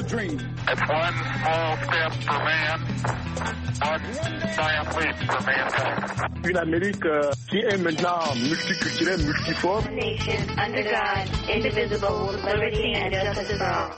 dream. It's one small step for man, one giant leap for mankind. Une Amérique qui est maintenant multiculturelle, multiforme. A nation under God, indivisible, with liberty and justice for all.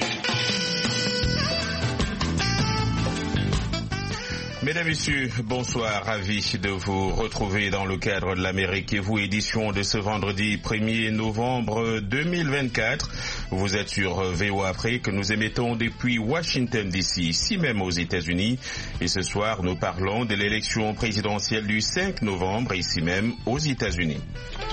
Mesdames, Messieurs, bonsoir, ravi de vous retrouver dans le cadre de l'Amérique et vous, édition de ce vendredi 1er novembre 2024. Vous êtes sur VOA Afrique, nous émettons depuis Washington DC, ici même aux États-Unis. Et ce soir, nous parlons de l'élection présidentielle du 5 novembre, ici même aux États-Unis.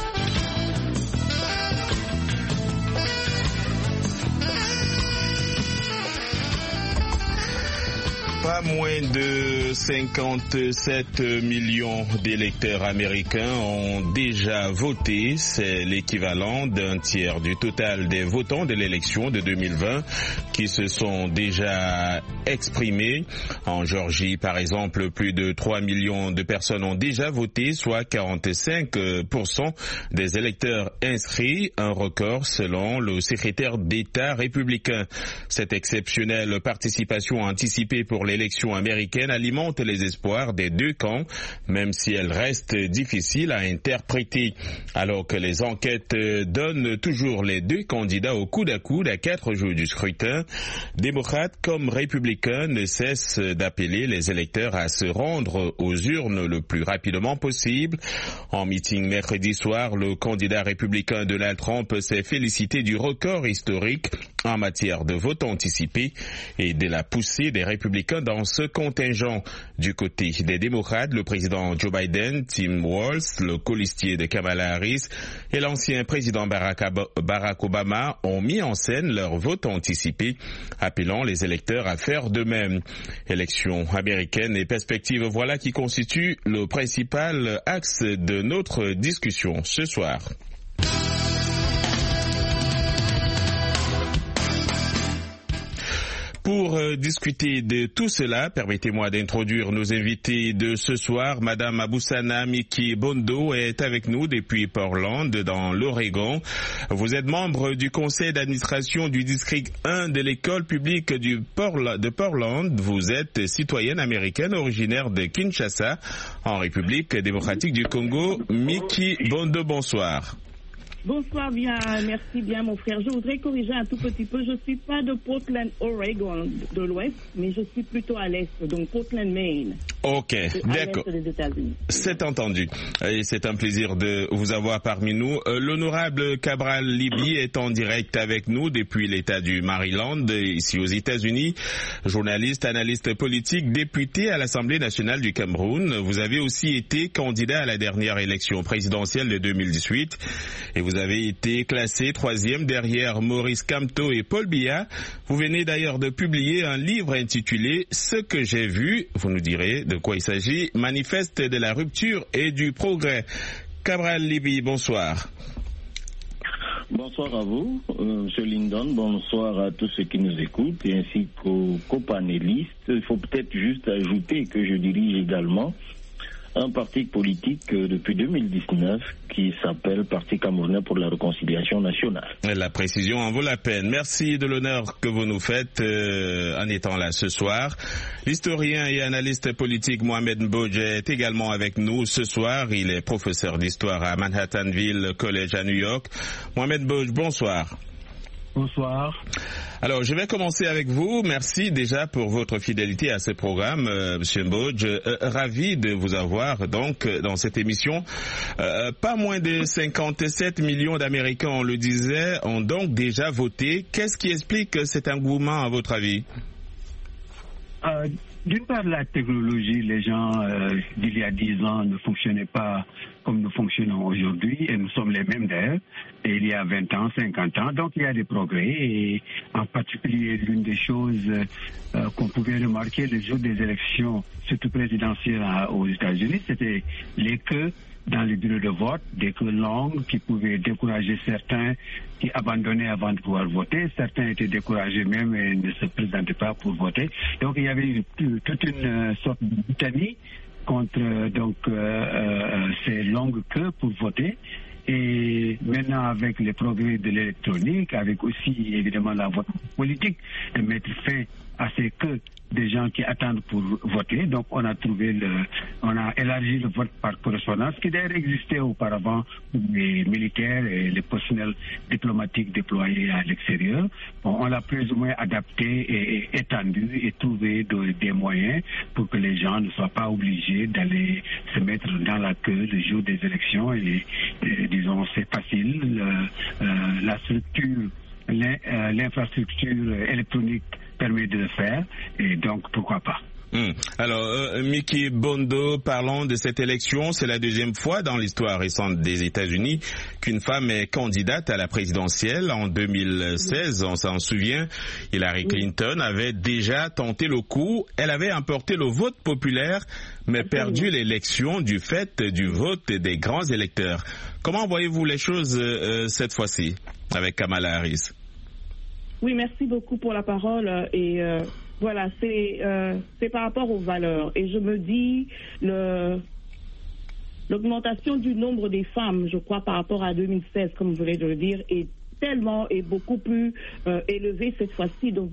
Pas moins de 57 millions d'électeurs américains ont déjà voté. C'est l'équivalent d'un tiers du total des votants de l'élection de 2020 qui se sont déjà exprimés. En Géorgie, par exemple, plus de 3 millions de personnes ont déjà voté, soit 45% des électeurs inscrits, un record selon le secrétaire d'État républicain. Cette exceptionnelle participation anticipée pour l'élection américaine alimente les espoirs des deux camps, même si elle reste difficile à interpréter. Alors que les enquêtes donnent toujours les deux candidats au coude à coude à 4 jours du scrutin, démocrates comme républicains ne cessent d'appeler les électeurs à se rendre aux urnes le plus rapidement possible. En meeting mercredi soir, le candidat républicain Donald Trump s'est félicité du record historique en matière de vote anticipé et de la poussée des républicains dans ce contingent. Du côté des démocrates, le président Joe Biden, Tim Walz, le colistier de Kamala Harris et l'ancien président Barack Obama ont mis en scène leur vote anticipé, appelant les électeurs à faire de même. Élections américaines et perspectives, voilà qui constitue le principal axe de notre discussion ce soir. Pour discuter de tout cela, permettez-moi d'introduire nos invités de ce soir. Madame Aboussana Miki Bondo est avec nous depuis Portland, dans l'Oregon. Vous êtes membre du conseil d'administration du district 1 de l'école publique de Portland. Vous êtes citoyenne américaine originaire de Kinshasa, en République démocratique du Congo. Miki Bondo, bonsoir. Bonsoir, bien, merci bien mon frère. Je voudrais corriger un tout petit peu. Je ne suis pas de Portland, Oregon, de l'Ouest, mais je suis plutôt à l'Est, donc Portland, Maine. Ok, d'accord. C'est entendu. Et c'est un plaisir de vous avoir parmi nous. L'honorable Cabral Libby est en direct avec nous depuis l'État du Maryland, ici aux États-Unis. Journaliste, analyste politique, député à l'Assemblée nationale du Cameroun. Vous avez aussi été candidat à la dernière élection présidentielle de 2018 et vous avez été classé 3e derrière Maurice Kamto et Paul Biya. Vous venez d'ailleurs de publier un livre intitulé « Ce que j'ai vu », vous nous direz de quoi il s'agit, manifeste de la rupture et du progrès. Cabral Libby, bonsoir. Bonsoir à vous, M. Lyndon, bonsoir à tous ceux qui nous écoutent et ainsi qu'aux copanélistes. Il faut peut-être juste ajouter que je dirige également un parti politique depuis 2019 qui s'appelle Parti camerounais pour la réconciliation nationale. La précision en vaut la peine. Merci de l'honneur que vous nous faites en étant là ce soir. L'historien et analyste politique Mohamed Mbodj est également avec nous ce soir. Il est professeur d'histoire à Manhattanville College à New York. Mohamed Mbodj, bonsoir. Bonsoir. Alors, je vais commencer avec vous. Merci déjà pour votre fidélité à ce programme, Monsieur Mbodj. Ravi de vous avoir donc dans cette émission. Pas moins de 57 millions d'Américains, on le disait, ont donc déjà voté. Qu'est-ce qui explique cet engouement à votre avis? D'une part, la technologie, les gens d'il y a 10 ans ne fonctionnaient pas comme nous fonctionnons aujourd'hui, et nous sommes les mêmes d'ailleurs, et il y a 20 ans, 50 ans, donc il y a des progrès, et en particulier l'une des choses qu'on pouvait remarquer les jours des élections, surtout présidentielles aux États-Unis, c'était les queues dans les bureaux de vote, des queues longues qui pouvaient décourager certains qui abandonnaient avant de pouvoir voter. Certains étaient découragés même et ne se présentaient pas pour voter. Donc il y avait toute une sorte de litanie contre ces longues queues pour voter. Et maintenant, avec les progrès de l'électronique, avec aussi évidemment la vote politique, de mettre fin à ces queues des gens qui attendent pour voter. Donc on a élargi le vote par correspondance qui d'ailleurs existait auparavant pour les militaires et les personnels diplomatiques déployés à l'extérieur. Bon, on l'a plus ou moins adapté et étendu et trouvé des moyens pour que les gens ne soient pas obligés d'aller se mettre dans la queue le jour des élections et disons c'est facile. La structure, l'infrastructure électronique permet de le faire, et donc pourquoi pas. Alors, Miki Bondo, parlons de cette élection. C'est la deuxième fois dans l'histoire récente des États-Unis qu'une femme est candidate à la présidentielle. En 2016, on s'en souvient, Hillary Clinton avait déjà tenté le coup. Elle avait emporté le vote populaire, mais perdu l'élection du fait du vote des grands électeurs. Comment voyez-vous les choses cette fois-ci avec Kamala Harris? Oui, merci beaucoup pour la parole. Et voilà, c'est par rapport aux valeurs. Et je me dis, l'augmentation du nombre des femmes, je crois, par rapport à 2016, comme vous venez de le dire, est beaucoup plus élevée cette fois-ci. Donc,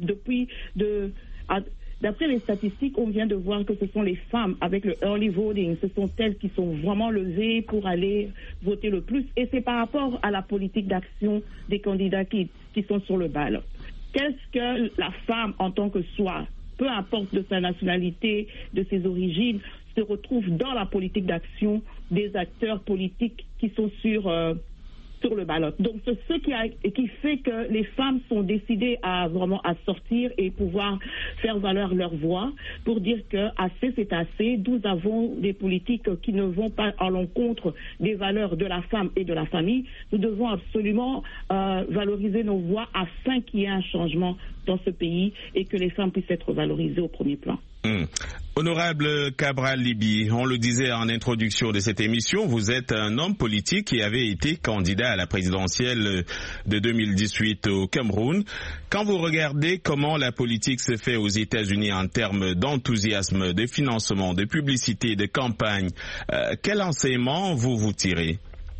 d'après les statistiques, on vient de voir que ce sont les femmes avec le early voting, ce sont elles qui sont vraiment levées pour aller voter le plus. Et c'est par rapport à la politique d'action des candidats qui sont sur le ballot. Qu'est-ce que la femme, en tant que soi, peu importe de sa nationalité, de ses origines, se retrouve dans la politique d'action des acteurs politiques qui sont sur le ballot. Donc c'est ce qui fait que les femmes sont décidées à sortir et pouvoir faire valoir leur voix pour dire que assez c'est assez. Nous avons des politiques qui ne vont pas à l'encontre des valeurs de la femme et de la famille. Nous devons absolument valoriser nos voix afin qu'il y ait un changement dans ce pays et que les femmes puissent être valorisées au premier plan. Honorable Cabral Libye, on le disait en introduction de cette émission, vous êtes un homme politique qui avait été candidat à la présidentielle de 2018 au Cameroun. Quand vous regardez comment la politique se fait aux États-Unis en termes d'enthousiasme, de financement, de publicité, de campagne, quel enseignement vous tirez?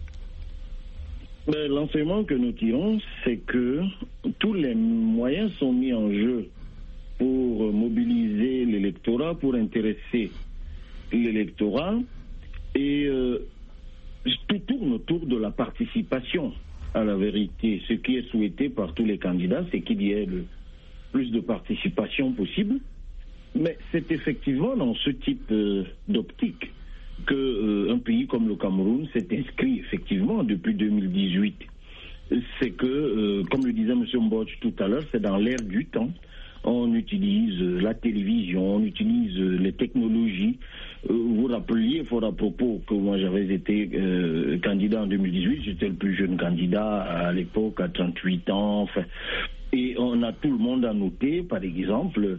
L'enseignement que nous tirons, c'est que tous les moyens sont mis en jeu pour mobiliser l'électorat, pour intéresser l'électorat, et tout tourne autour de la participation à la vérité. Ce qui est souhaité par tous les candidats, c'est qu'il y ait le plus de participation possible, mais c'est effectivement dans ce type d'optique qu'un pays comme le Cameroun s'est inscrit effectivement depuis 2018. C'est que, comme le disait M. Mbodj tout à l'heure, c'est dans l'ère du temps. On utilise la télévision, on utilise les technologies. Vous rappeliez fort à propos que moi j'avais été candidat en 2018, j'étais le plus jeune candidat à l'époque, à 38 ans. Enfin, et on a tout le monde à noter, par exemple,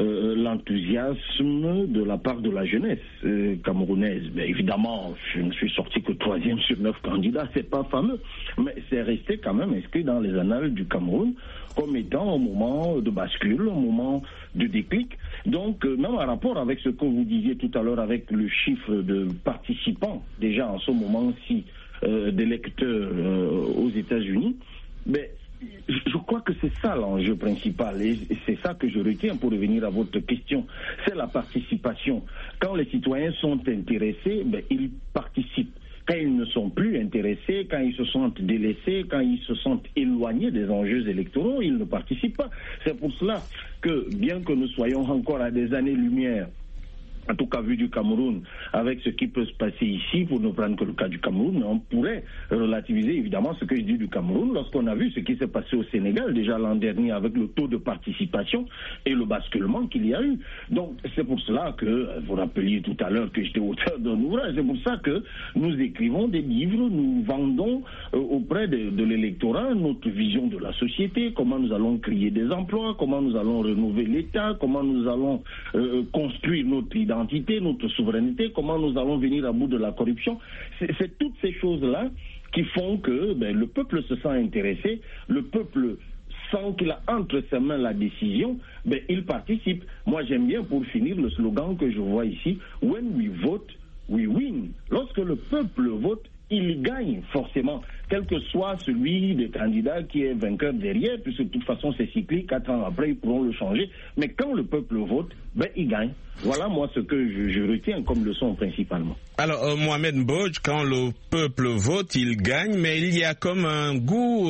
l'enthousiasme de la part de la jeunesse camerounaise. Mais évidemment, je ne suis sorti que 3e sur 9 candidats, c'est pas fameux, mais c'est resté quand même inscrit dans les annales du Cameroun comme étant un moment de bascule, un moment de déclic. Donc, même en rapport avec ce que vous disiez tout à l'heure, avec le chiffre de participants, déjà en ce moment-ci, d'électeurs aux États-Unis, mais je crois que c'est ça l'enjeu principal et c'est ça que je retiens pour revenir à votre question. C'est la participation. Quand les citoyens sont intéressés, ils participent. Quand ils ne sont plus intéressés, quand ils se sentent délaissés, quand ils se sentent éloignés des enjeux électoraux, ils ne participent pas. C'est pour cela que, bien que nous soyons encore à des années-lumière, en tout cas vu du Cameroun, avec ce qui peut se passer ici, pour ne prendre que le cas du Cameroun, on pourrait relativiser évidemment ce que je dis du Cameroun lorsqu'on a vu ce qui s'est passé au Sénégal déjà l'an dernier avec le taux de participation et le basculement qu'il y a eu. Donc c'est pour cela que, vous rappeliez tout à l'heure que j'étais auteur d'un ouvrage, c'est pour ça que nous écrivons des livres, nous vendons auprès de l'électorat notre vision de la société, comment nous allons créer des emplois, comment nous allons rénover l'État, comment nous allons construire notre identité, notre souveraineté, comment nous allons venir à bout de la corruption. C'est toutes ces choses-là qui font que le peuple se sent intéressé, le peuple sans qu'il a entre ses mains la décision, ben, il participe. Moi, j'aime bien, pour finir, le slogan que je vois ici, « When we vote, we win ». Lorsque le peuple vote, il gagne forcément, quel que soit celui des candidats qui est vainqueur derrière, puisque de toute façon c'est cyclique, 4 ans après ils pourront le changer, mais quand le peuple vote, ben il gagne. Voilà moi ce que je retiens comme leçon principalement. Alors Mohamed Mbodj, quand le peuple vote, il gagne, mais il y a comme un goût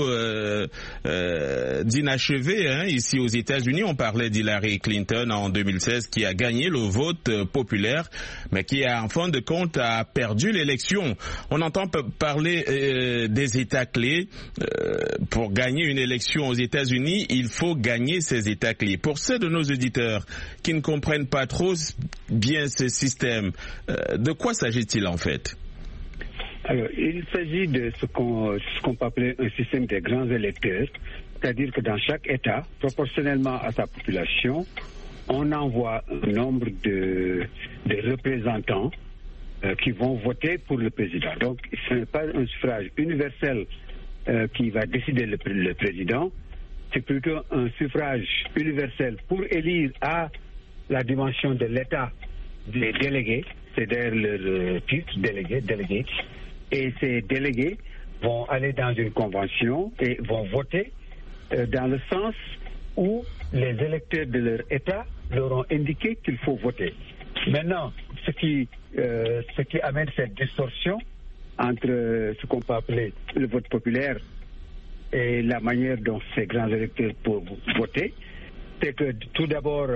d'inachevé ici aux États-Unis. On parlait d'Hillary Clinton en 2016 qui a gagné le vote populaire, mais qui en fin de compte a perdu l'élection. On entend parler des États clés. Pour gagner une élection aux États-Unis, il faut gagner ces États clés. Pour ceux de nos auditeurs qui ne comprennent pas trop bien ce système, de quoi s'agit-il en fait? Alors, il s'agit de ce qu'on peut appeler un système des grands électeurs, c'est-à-dire que dans chaque État, proportionnellement à sa population, on envoie un nombre de représentants qui vont voter pour le président. Donc, ce n'est pas un suffrage universel qui va décider le président, c'est plutôt un suffrage universel pour élire à la dimension de l'État des délégués, c'est-à-dire leur titre, délégués, et ces délégués vont aller dans une convention et vont voter dans le sens où les électeurs de leur État leur ont indiqué qu'il faut voter. Maintenant, ce qui amène cette distorsion entre ce qu'on peut appeler le vote populaire et la manière dont ces grands électeurs peuvent voter, c'est que tout d'abord,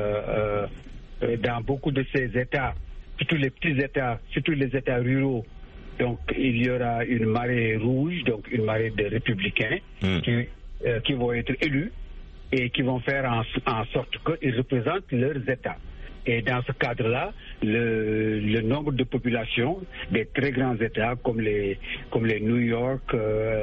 dans beaucoup de ces États, surtout les petits États, surtout les États ruraux, donc il y aura une marée rouge, donc une marée de républicains qui vont être élus et qui vont faire en sorte qu'ils représentent leurs États. Et dans ce cadre-là, le nombre de populations des très grands États comme les New York,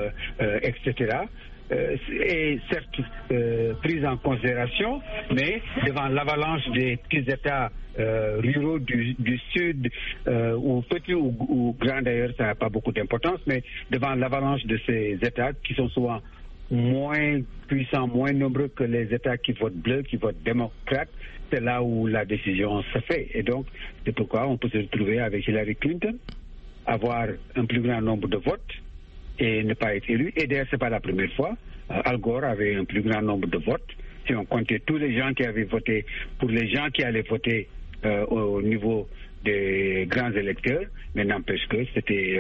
etc., est certes prise en considération, mais devant l'avalanche des petits États ruraux du Sud, ou petits ou grands d'ailleurs, ça n'a pas beaucoup d'importance, mais devant l'avalanche de ces États qui sont souvent moins puissants, moins nombreux que les États qui votent bleu, qui votent démocrate, c'est là où la décision se fait. Et donc, c'est pourquoi on peut se retrouver avec Hillary Clinton, avoir un plus grand nombre de votes et ne pas être élu. Et d'ailleurs, ce n'est pas la première fois. Al Gore avait un plus grand nombre de votes. Si on comptait tous les gens qui avaient voté, pour les gens qui allaient voter au niveau des grands électeurs, mais n'empêche que c'était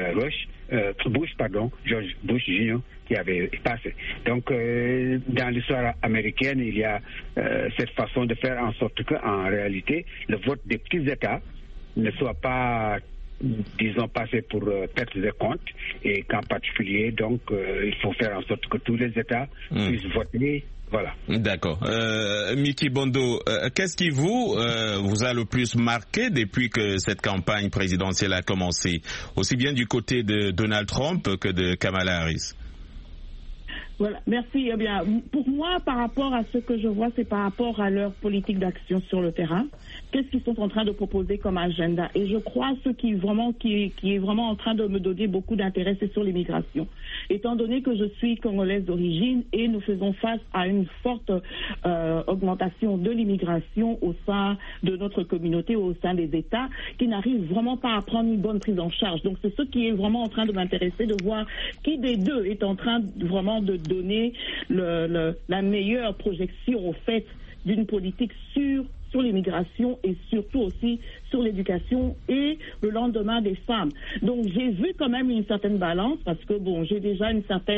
George Bush Jr. qui avait passé. Donc, dans l'histoire américaine, il y a cette façon de faire en sorte qu'en réalité, le vote des petits États ne soit pas, disons, passé pour perte de compte, et qu'en particulier, donc, il faut faire en sorte que tous les États puissent voter. Voilà. D'accord. Miki Bondo, qu'est-ce qui vous a le plus marqué depuis que cette campagne présidentielle a commencé, aussi bien du côté de Donald Trump que de Kamala Harris? Voilà, merci. Eh bien, pour moi, par rapport à ce que je vois, c'est par rapport à leur politique d'action sur le terrain. Qu'est-ce qu'ils sont en train de proposer comme agenda? Et je crois ce qui est vraiment en train de me donner beaucoup d'intérêt, c'est sur l'immigration. Étant donné que je suis congolaise d'origine et nous faisons face à une forte augmentation de l'immigration au sein de notre communauté, au sein des États, qui n'arrivent vraiment pas à prendre une bonne prise en charge. Donc c'est ce qui est vraiment en train de m'intéresser, de voir qui des deux est en train vraiment de donner la meilleure projection au fait d'une politique sur l'immigration et surtout aussi sur l'éducation et le lendemain des femmes. Donc j'ai vu quand même une certaine balance parce que bon, j'ai déjà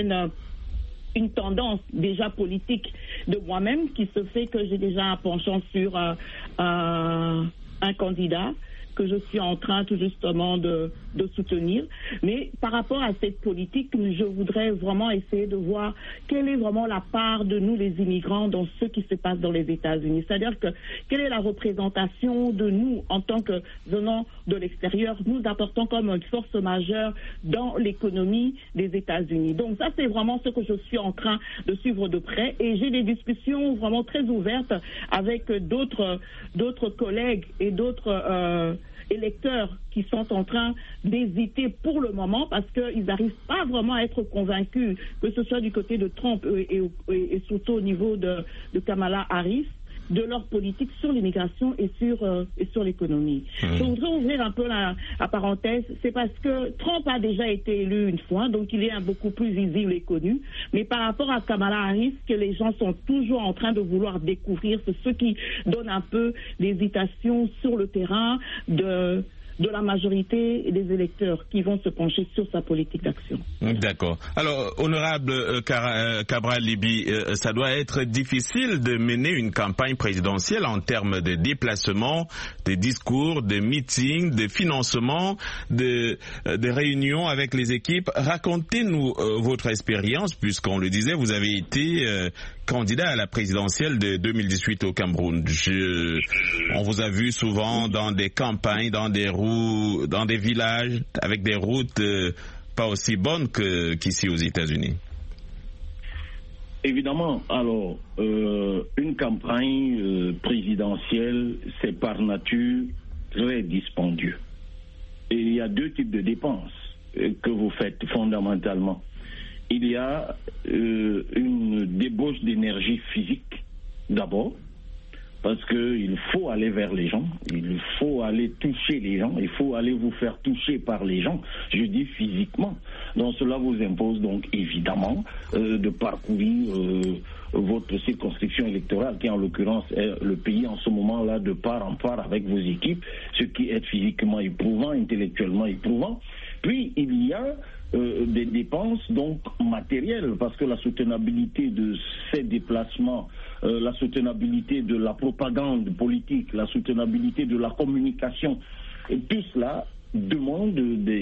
une tendance déjà politique de moi-même qui se fait que j'ai déjà un penchant sur un candidat que je suis en train tout justement de soutenir. Mais par rapport à cette politique, je voudrais vraiment essayer de voir quelle est vraiment la part de nous les immigrants dans ce qui se passe dans les États-Unis. C'est-à-dire que quelle est la représentation de nous en tant que venant de l'extérieur, nous apportons comme une force majeure dans l'économie des États-Unis. Donc ça, c'est vraiment ce que je suis en train de suivre de près et j'ai des discussions vraiment très ouvertes avec d'autres collègues et d'autres électeurs qui sont en train d'hésiter pour le moment parce qu'ils n'arrivent pas vraiment à être convaincus, que ce soit du côté de Trump et surtout au niveau de Kamala Harris, de leur politique sur l'immigration et sur l'économie. Je voudrais ouvrir un peu la parenthèse. C'est parce que Trump a déjà été élu une fois, donc il est beaucoup plus visible et connu. Mais par rapport à Kamala Harris, que les gens sont toujours en train de vouloir découvrir, c'est ce qui donne un peu d'hésitation sur le terrain de la majorité des électeurs qui vont se pencher sur sa politique d'action. D'accord. Alors, honorable Cabral Libby, ça doit être difficile de mener une campagne présidentielle en termes de déplacement, de discours, de meetings, de financement, de réunions avec les équipes. Racontez-nous votre expérience, puisqu'on le disait, vous avez été candidat à la présidentielle de 2018 au Cameroun. On vous a vu souvent dans des campagnes, dans des villages, avec des routes pas aussi bonnes qu'ici aux États-Unis. Évidemment, alors, une campagne présidentielle, c'est par nature très dispendieux. Et il y a deux types de dépenses que vous faites fondamentalement. Il y a une débauche d'énergie physique, d'abord, parce qu'il faut aller vers les gens, il faut aller toucher les gens, il faut aller vous faire toucher par les gens, je dis physiquement. Donc cela vous impose donc évidemment de parcourir votre circonscription électorale, qui en l'occurrence est le pays en ce moment-là de part en part avec vos équipes, ce qui est physiquement éprouvant, intellectuellement éprouvant. Puis il y a des dépenses donc matérielles, parce que la soutenabilité de ces déplacements, la soutenabilité de la propagande politique, la soutenabilité de la communication, tout cela demande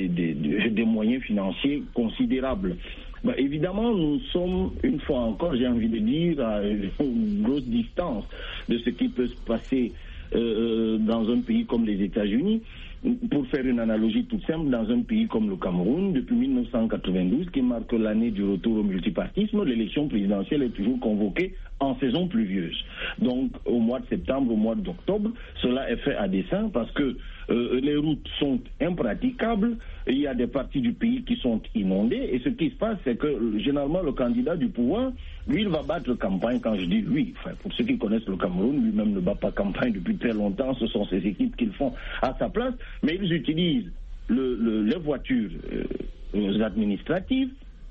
des moyens financiers considérables. Évidemment, nous sommes, une fois encore, j'ai envie de dire, à une grosse distance de ce qui peut se passer dans un pays comme les États-Unis. Pour faire une analogie toute simple, dans un pays comme le Cameroun, depuis 1992, qui marque l'année du retour au multipartisme, l'élection présidentielle est toujours convoquée en saison pluvieuse. Donc au mois de septembre, au mois d'octobre, cela est fait à dessein parce que les routes sont impraticables, il y a des parties du pays qui sont inondées, et ce qui se passe, c'est que généralement le candidat du pouvoir, lui, il va battre campagne. Quand je dis lui, enfin, pour ceux qui connaissent le Cameroun, lui-même ne bat pas campagne depuis très longtemps, ce sont ses équipes qui le font à sa place, mais ils utilisent les voitures administratives,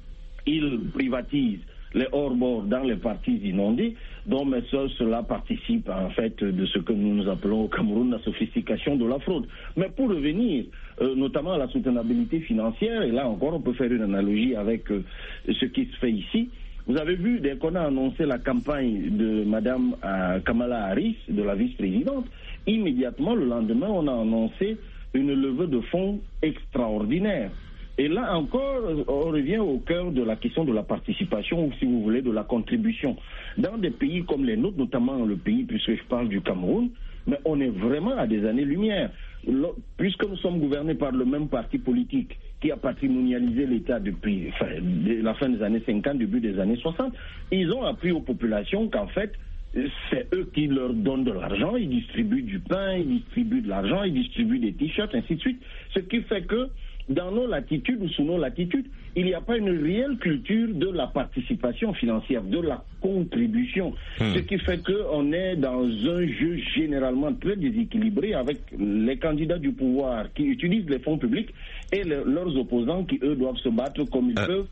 ils privatisent les hors-bords dans les parties inondées, donc mais cela participe en fait de ce que nous appelons au Cameroun la sophistication de la fraude. Mais pour revenir notamment à la soutenabilité financière, et là encore on peut faire une analogie avec ce qui se fait ici. Vous avez vu, dès qu'on a annoncé la campagne de Mme Kamala Harris, de la vice-présidente, immédiatement le lendemain on a annoncé une levée de fonds extraordinaire. Et là encore, on revient au cœur de la question de la participation, ou si vous voulez, de la contribution. Dans des pays comme les nôtres, notamment le pays, puisque je parle du Cameroun, mais on est vraiment à des années-lumière. Puisque nous sommes gouvernés par le même parti politique qui a patrimonialisé l'État depuis la fin des années 50, début des années 60, ils ont appris aux populations qu'en fait, c'est eux qui leur donnent de l'argent, ils distribuent du pain, ils distribuent de l'argent, ils distribuent des t-shirts, ainsi de suite. Ce qui fait que dans nos latitudes ou sous nos latitudes, il n'y a pas une réelle culture de la participation financière, de la contribution. Ce qui fait qu'on est dans un jeu généralement très déséquilibré avec les candidats du pouvoir qui utilisent les fonds publics et leurs opposants qui, eux, doivent se battre comme ils peuvent.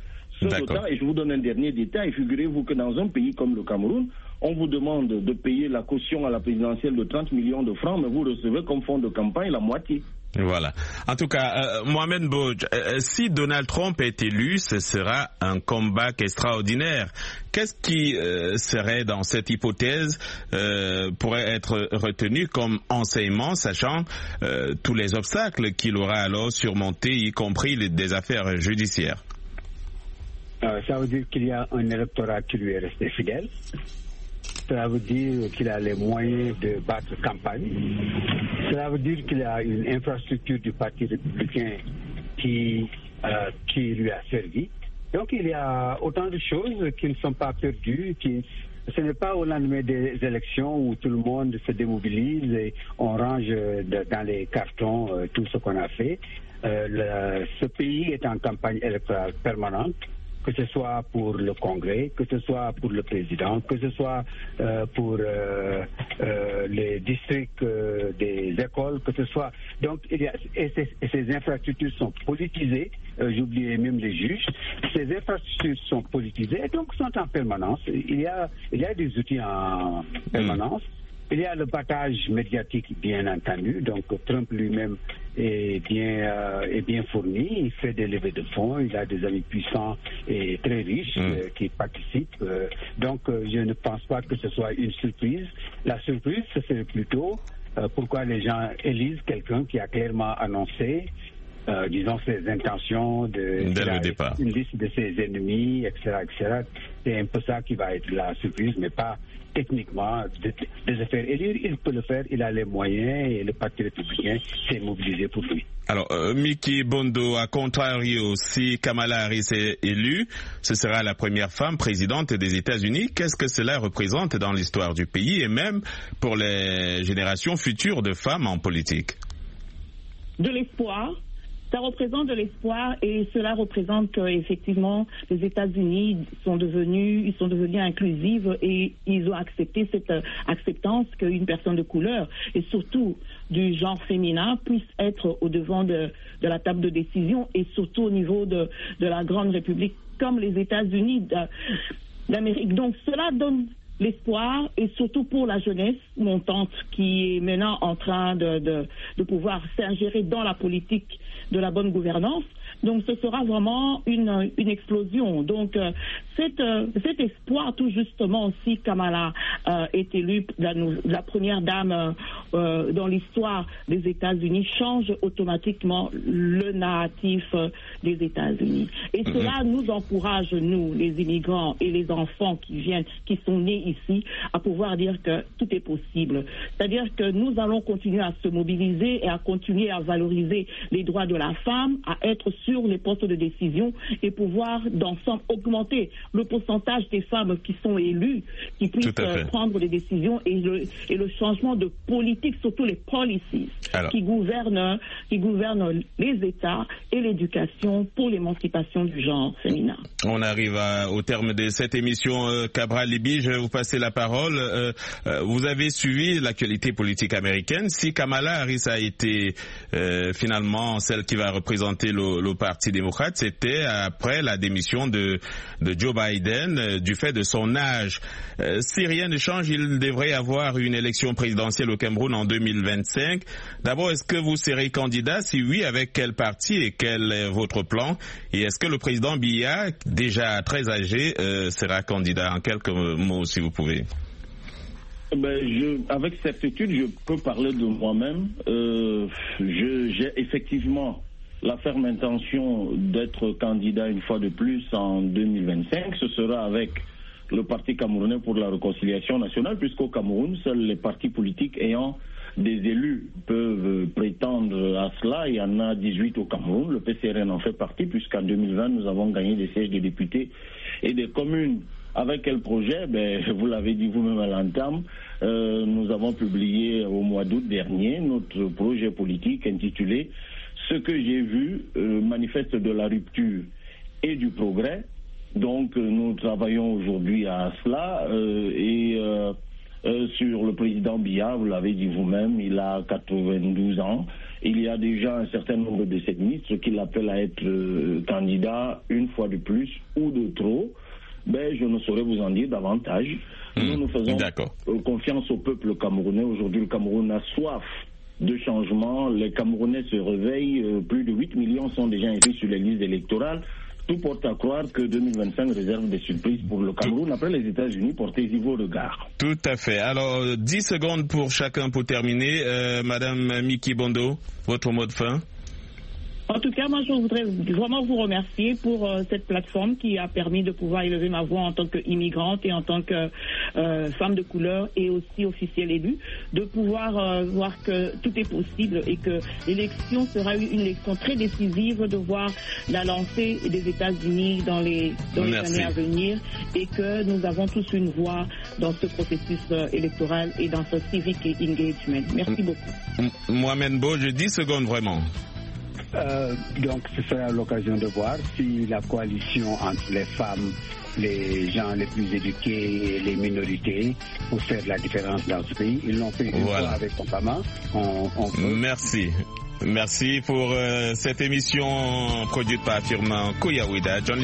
Et je vous donne un dernier détail. Figurez-vous que dans un pays comme le Cameroun, on vous demande de payer la caution à la présidentielle de 30 millions de francs, mais vous recevez comme fonds de campagne la moitié. Voilà. En tout cas, Mohamed Mbodj, si Donald Trump est élu, ce sera un comeback extraordinaire. Qu'est-ce qui serait dans cette hypothèse pourrait être retenu comme enseignement, sachant tous les obstacles qu'il aura alors surmontés, y compris des affaires judiciaires? Ça veut dire qu'il y a un électorat qui lui est resté fidèle. Cela veut dire qu'il a les moyens de battre campagne. Cela veut dire qu'il a une infrastructure du Parti républicain qui lui a servi. Donc il y a autant de choses qui ne sont pas perdues, qui ce n'est pas au lendemain des élections où tout le monde se démobilise et on range dans les cartons tout ce qu'on a fait. Ce pays est en campagne électorale permanente, que ce soit pour le Congrès, que ce soit pour le président, que ce soit pour les districts des écoles, que ce soit... Donc, ces infrastructures sont politisées, j'oubliais même les juges, ces infrastructures sont politisées et donc sont en permanence. Il y a des outils en permanence. Il y a le battage médiatique, bien entendu. Donc, Trump lui-même est bien fourni. Il fait des levées de fonds. Il a des amis puissants et très riches qui participent. Donc, je ne pense pas que ce soit une surprise. La surprise, ce serait plutôt pourquoi les gens élisent quelqu'un qui a clairement annoncé disons, ses intentions dès le départ. Une liste de ses ennemis, etc., etc. C'est un peu ça qui va être la surprise, mais pas techniquement de se faire élire. Il peut le faire, il a les moyens et le Parti républicain s'est mobilisé pour lui. Alors, Miki Bondo, à contrario, si Kamala Harris est élue, ce sera la première femme présidente des États-Unis. Qu'est-ce que cela représente dans l'histoire du pays et même pour les générations futures de femmes en politique? De l'espoir. Ça représente de l'espoir et cela représente qu'effectivement les États-Unis sont devenus inclusifs et ils ont accepté cette acceptance qu'une personne de couleur et surtout du genre féminin puisse être au devant de la table de décision et surtout au niveau de la grande république comme les États-Unis d'Amérique. Donc cela donne l'espoir et surtout pour la jeunesse montante qui est maintenant en train de pouvoir s'ingérer dans la politique de la bonne gouvernance. Donc ce sera vraiment une explosion. Donc cet espoir, tout justement, si Kamala est élue la première dame dans l'histoire des États-Unis, change automatiquement le narratif des États-Unis. Et cela nous encourage, nous, les immigrants et les enfants qui sont nés ici, à pouvoir dire que tout est possible. C'est-à-dire que nous allons continuer à se mobiliser et à continuer à valoriser les droits de la femme, à être sur les postes de décision et pouvoir d'ensemble augmenter le pourcentage des femmes qui sont élues, qui puissent prendre des décisions et le changement de politique, surtout les policies qui gouvernent les États et l'éducation pour l'émancipation du genre féminin. On arrive au terme de cette émission. Cabral Libby, je vais vous passer la parole. Vous avez suivi l'actualité politique américaine. Si Kamala Harris a été finalement celle qui va représenter le Parti démocrate, c'était après la démission de Joe Biden du fait de son âge. Si rien ne change, il devrait y avoir une élection présidentielle au Cameroun en 2025. D'abord, est-ce que vous serez candidat? Si oui, avec quel parti et quel est votre plan? Et est-ce que le président Biya, déjà très âgé, sera candidat? En quelques mots, si vous pouvez. Avec certitude, je peux parler de moi-même. J'ai effectivement la ferme intention d'être candidat une fois de plus en 2025. Ce sera avec le Parti camerounais pour la réconciliation nationale, puisqu'au Cameroun, seuls les partis politiques ayant des élus peuvent prétendre à cela. Il y en a 18 au Cameroun. Le PCRN en fait partie, puisqu'en 2020, nous avons gagné des sièges de députés et des communes. Avec quel projet? Vous l'avez dit vous-même à l'entame, nous avons publié au mois d'août dernier notre projet politique intitulé « Ce que j'ai vu manifeste de la rupture et du progrès ». Donc nous travaillons aujourd'hui à cela sur le président Biya, vous l'avez dit vous-même, il a 92 ans. Il y a déjà un certain nombre de ses ministres qu'il appelle à être candidat une fois de plus ou de trop. Je ne saurais vous en dire davantage. Nous faisons confiance au peuple camerounais. Aujourd'hui, le Cameroun a soif de changement. Les Camerounais se réveillent. Plus de 8 millions sont déjà inscrits sur les listes électorales. Tout porte à croire que 2025 réserve des surprises pour le Cameroun. Après les États-Unis, portez-y vos regards. Tout à fait. Alors, 10 secondes pour chacun pour terminer. Madame Miki Bondo, votre mot de fin? En tout cas, moi, je voudrais vraiment vous remercier pour cette plateforme qui a permis de pouvoir élever ma voix en tant qu'immigrante et en tant que femme de couleur et aussi officielle élue, de pouvoir voir que tout est possible et que l'élection sera une élection très décisive, de voir la lancée des États-Unis dans les années à venir et que nous avons tous une voix dans ce processus électoral et dans ce civic engagement. Merci beaucoup. Mohamed Bojé, 10 secondes vraiment. Donc ce sera l'occasion de voir si la coalition entre les femmes, les gens les plus éduqués et les minorités pour faire la différence dans ce pays. Ils l'ont fait une fois avec Obama. Merci. Merci pour cette émission produite par Firmin Koyawida.